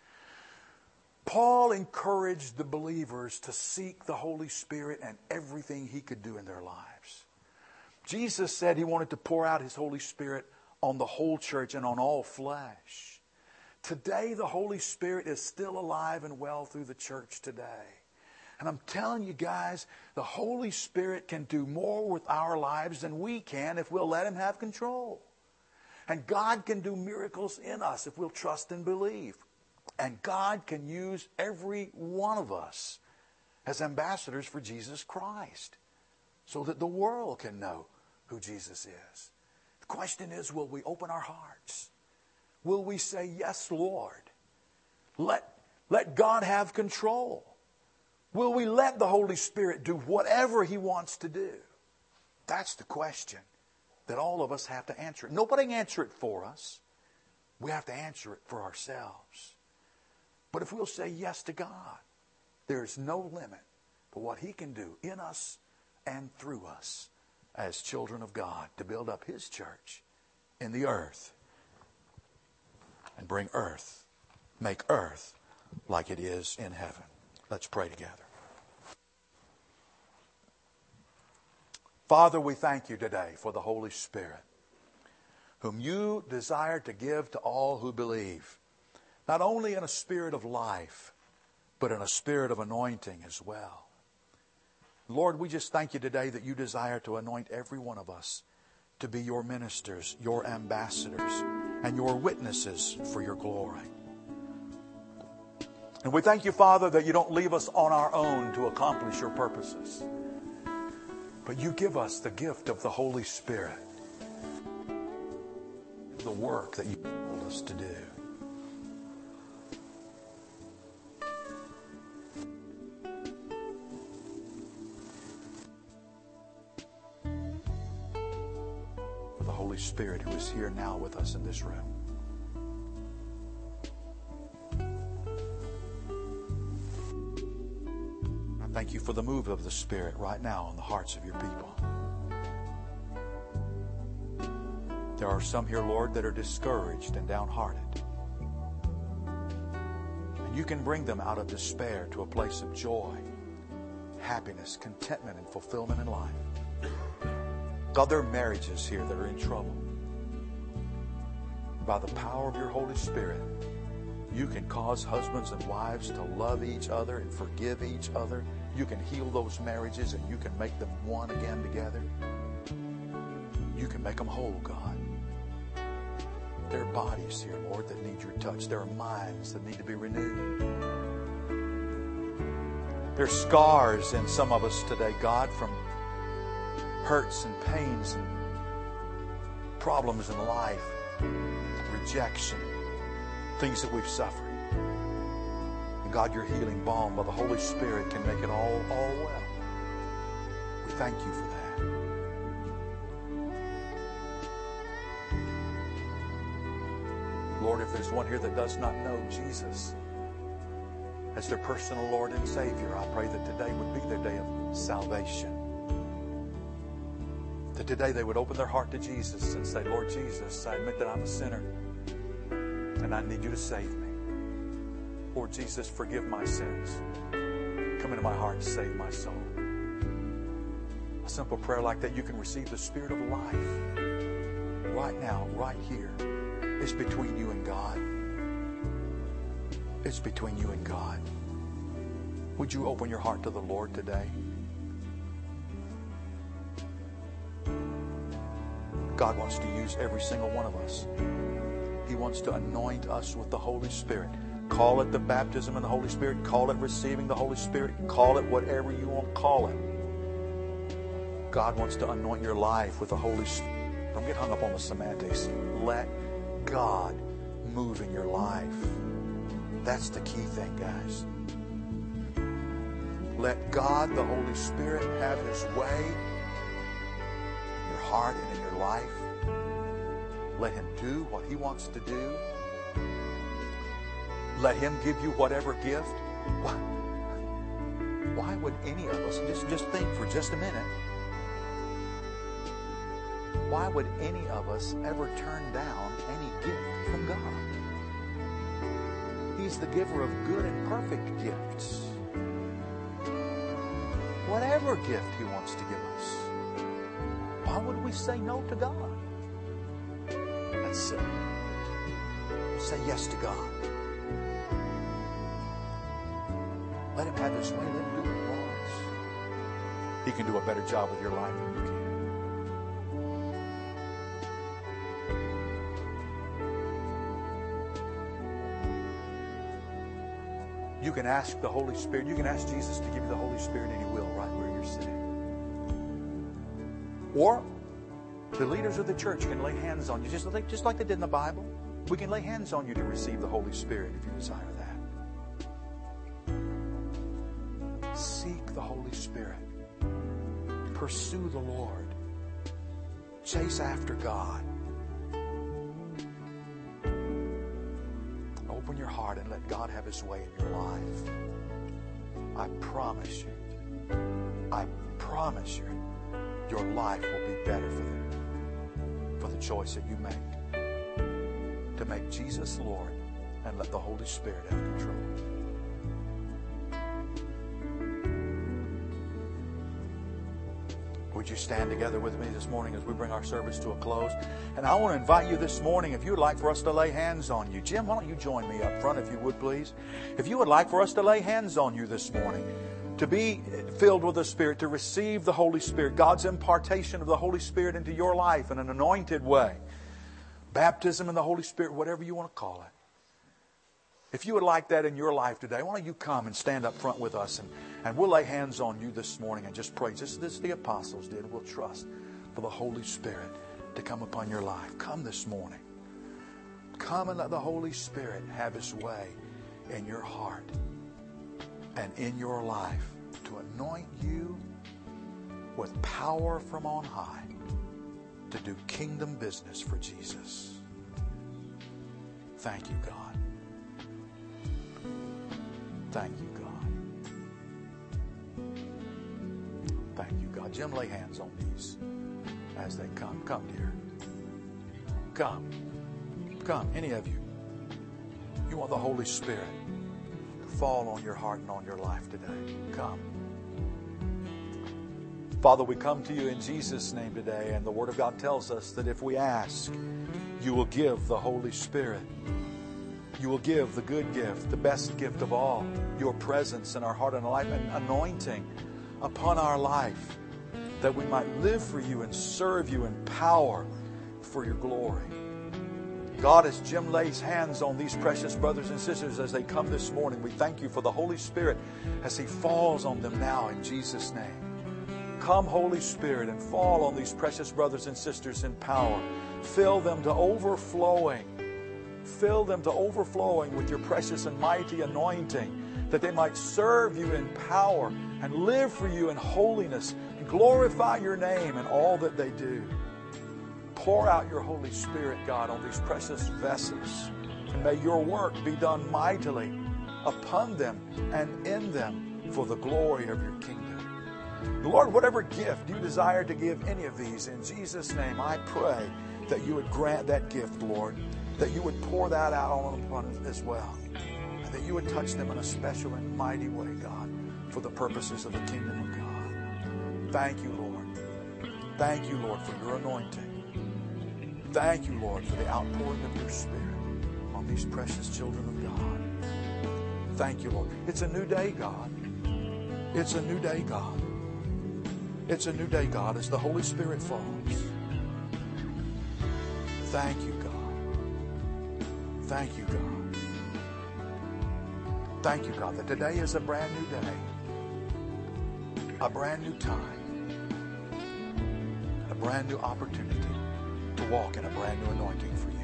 Paul encouraged the believers to seek the Holy Spirit and everything He could do in their lives. Jesus said He wanted to pour out His Holy Spirit on the whole church and on all flesh. Today, the Holy Spirit is still alive and well through the church today. And I'm telling you guys, the Holy Spirit can do more with our lives than we can if we'll let Him have control. And God can do miracles in us if we'll trust and believe. And God can use every one of us as ambassadors for Jesus Christ so that the world can know who Jesus is. The question is, will we open our hearts? Will we say, "Yes, Lord"? Let God have control. Will we let the Holy Spirit do whatever He wants to do? That's the question that all of us have to answer. Nobody can answer it for us. We have to answer it for ourselves. But if we'll say yes to God, there's no limit for what He can do in us and through us as children of God to build up His church in the earth and make earth like it is in heaven. Let's pray together. Father, we thank you today for the Holy Spirit, whom you desire to give to all who believe, not only in a spirit of life, but in a spirit of anointing as well. Lord, we just thank you today that you desire to anoint every one of us to be your ministers, your ambassadors, and your witnesses for your glory. And we thank you, Father, that you don't leave us on our own to accomplish your purposes, but you give us the gift of the Holy Spirit, the work that you told us to do. For the Holy Spirit who is here now with us in this room. Thank you for the move of the Spirit right now in the hearts of your people. There are some here, Lord, that are discouraged and downhearted. And you can bring them out of despair to a place of joy, happiness, contentment, and fulfillment in life. God, there are marriages here that are in trouble. By the power of your Holy Spirit, you can cause husbands and wives to love each other and forgive each other. You can heal those marriages and you can make them one again together. You can make them whole, God. There are bodies here, Lord, that need your touch. There are minds that need to be renewed. There are scars in some of us today, God, from hurts and pains and problems in life, rejection, things that we've suffered. And God, your healing balm by the Holy Spirit can make it all well. We thank you for that. Lord, if there's one here that does not know Jesus as their personal Lord and Savior, I pray that today would be their day of salvation. That today they would open their heart to Jesus and say, Lord Jesus, I admit that I'm a sinner and I need you to save me. Lord Jesus, forgive my sins. Come into my heart and save my soul. A simple prayer like that, you can receive the Spirit of life right now, right here. It's between you and God. It's between you and God. Would you open your heart to the Lord today? God wants to use every single one of us. He wants to anoint us with the Holy Spirit. Call it the baptism in the Holy Spirit. Call it receiving the Holy Spirit. Call it whatever you want to call it. God wants to anoint your life with the Holy Spirit. Don't get hung up on the semantics. Let God move in your life. That's the key thing, guys. Let God, the Holy Spirit, have His way in your heart and in your life. Let Him do what He wants to do. Let Him give you whatever gift. Why would any of us, just think for just a minute, why would any of us ever turn down any gift from God? He's the giver of good and perfect gifts. Whatever gift He wants to give us. Why would we say no to God? That's silly. Say yes to God. Let Him have His way. Let Him do what He wants. He can do a better job with your life than you can. You can ask the Holy Spirit. You can ask Jesus to give you the Holy Spirit, and He will right where you're sitting. Or the leaders of the church can lay hands on you, just like they did in the Bible. We can lay hands on you to receive the Holy Spirit if you desire that. Seek the Holy Spirit. Pursue the Lord. Chase after God. Open your heart and let God have His way in your life. I promise you, your life will be better for the choice that you make to make Jesus Lord and let the Holy Spirit have control. Would you stand together with me this morning as we bring our service to a close? And I want to invite you this morning, if you would like for us to lay hands on you. Jim, why don't you join me up front if you would, please? If you would like for us to lay hands on you this morning, to be filled with the Spirit, to receive the Holy Spirit, God's impartation of the Holy Spirit into your life in an anointed way, baptism in the Holy Spirit, whatever you want to call it. If you would like that in your life today, why don't you come and stand up front with us, and we'll lay hands on you this morning and just pray, just as the apostles did. We'll trust for the Holy Spirit to come upon your life. Come this morning. Come and let the Holy Spirit have His way in your heart and in your life to anoint you with power from on high to do kingdom business for Jesus. Thank you, God. Thank you, God. Thank you, God. Jim, lay hands on these as they come. Come, dear. Come. Come, any of you. You want the Holy Spirit to fall on your heart and on your life today. Come. Father, we come to you in Jesus' name today, and the Word of God tells us that if we ask, you will give the Holy Spirit. You will give the good gift, the best gift of all, your presence in our heart and life, and anointing upon our life, that we might live for you and serve you in power for your glory. God, as Jim lays hands on these precious brothers and sisters as they come this morning, we thank you for the Holy Spirit as He falls on them now in Jesus' name. Come, Holy Spirit, and fall on these precious brothers and sisters in power. Fill them to overflowing. Fill them to overflowing with your precious and mighty anointing, that they might serve you in power and live for you in holiness and glorify your name in all that they do. Pour out your Holy Spirit, God, on these precious vessels, and may your work be done mightily upon them and in them for the glory of your kingdom. Lord, whatever gift you desire to give any of these, in Jesus' name I pray that you would grant that gift, Lord, that you would pour that out on them as well, and that you would touch them in a special and mighty way, God, for the purposes of the kingdom of God. Thank you, Lord. Thank you, Lord, for your anointing. Thank you, Lord, for the outpouring of your Spirit on these precious children of God. Thank you, Lord. It's a new day, God. It's a new day, God. It's a new day, God, as the Holy Spirit falls. Thank you, God. Thank you, God. Thank you, God, that today is a brand new day, a brand new time, a brand new opportunity to walk in a brand new anointing for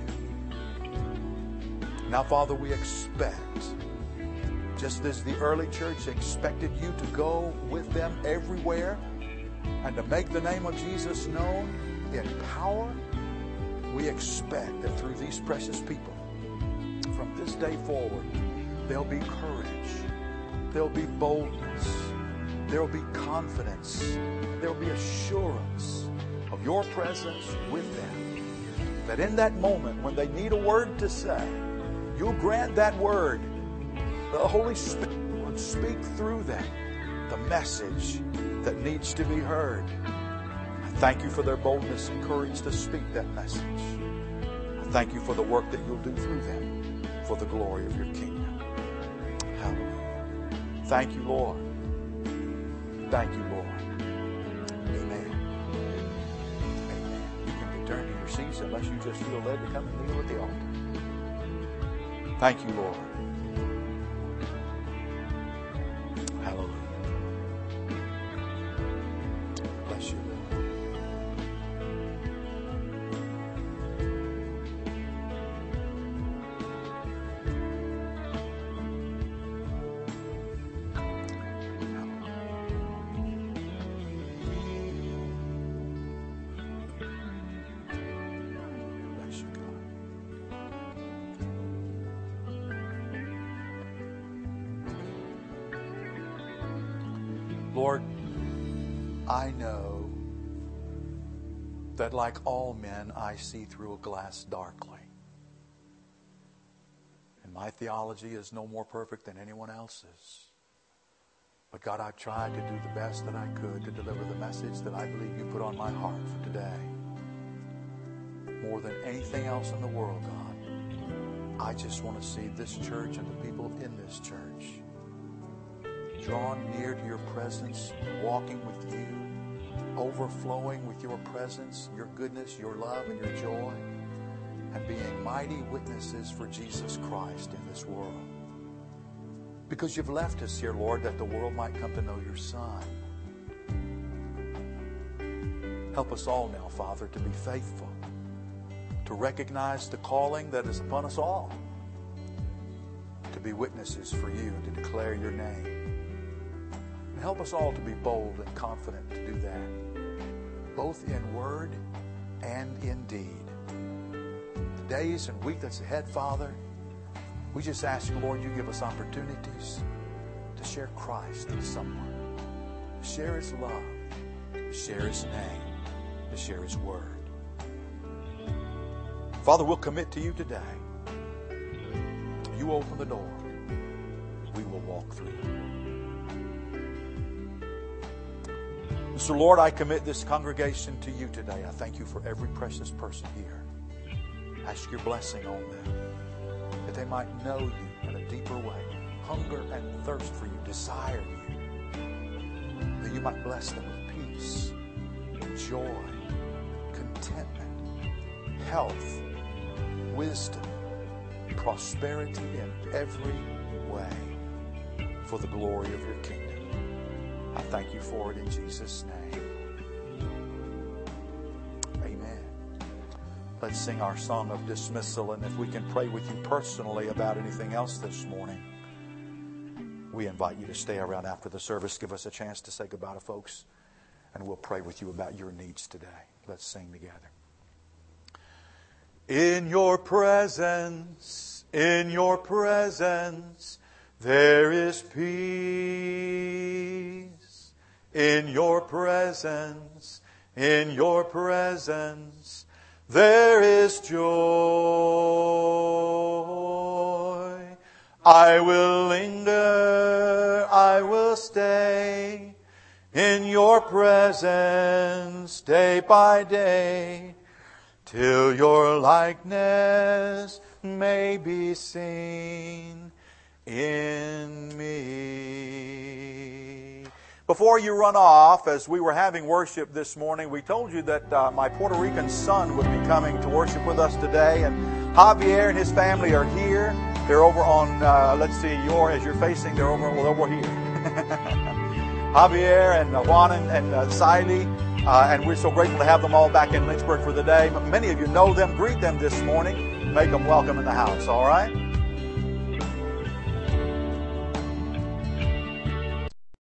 you. Now, Father, we expect, just as the early church expected you to go with them everywhere and to make the name of Jesus known in power, we expect that through these precious people, from this day forward, there'll be courage, there'll be boldness, there'll be confidence, there'll be assurance of your presence with them. That in that moment when they need a word to say, you'll grant that word. The Holy Spirit will speak through them the message that needs to be heard. I thank you for their boldness and courage to speak that message. I thank you for the work that you'll do through them for the glory of your kingdom. Hallelujah. Thank you, Lord. Thank you, Lord. Amen. Amen. You can return to your seats unless you just feel led to come and kneel at the altar. Thank you, Lord. Hallelujah. Bless you, Lord. Lord, I know that like all men, I see through a glass darkly. And my theology is no more perfect than anyone else's. But God, I've tried to do the best that I could to deliver the message that I believe you put on my heart for today. More than anything else in the world, God, I just want to see this church and the people in this church drawn near to your presence, walking with you, overflowing with your presence, your goodness, your love, and your joy, and being mighty witnesses for Jesus Christ in this world. Because you've left us here, Lord, that the world might come to know your Son. Help us all now, Father, to be faithful, to recognize the calling that is upon us all, to be witnesses for you, to declare your name. And help us all to be bold and confident to do that, both in word and in deed. The days and week that's ahead, Father, we just ask you, Lord, you give us opportunities to share Christ with someone, to share his love, to share his name, to share his word. Father, we'll commit to you today. You open the door. We will walk through it. So, Lord, I commit this congregation to you today. I thank you for every precious person here. Ask your blessing on them, that they might know you in a deeper way, hunger and thirst for you, desire you, that you might bless them with peace, joy, contentment, health, wisdom, prosperity in every way for the glory of your kingdom. I thank you for it in Jesus' name. Amen. Let's sing our song of dismissal, and if we can pray with you personally about anything else this morning, we invite you to stay around after the service. Give us a chance to say goodbye to folks, and we'll pray with you about your needs today. Let's sing together. In your presence, there is peace. In your presence, there is joy. I will linger, I will stay in your presence day by day, till your likeness may be seen in me. Before you run off, as we were having worship this morning, we told you that my Puerto Rican son would be coming to worship with us today, and Javier and his family are here. They're over on, as you're facing, they're over here. Javier and Juan and Siley. And we're so grateful to have them all back in Lynchburg for the day. Many of you know them. Greet them this morning. Make them welcome in the house, all right?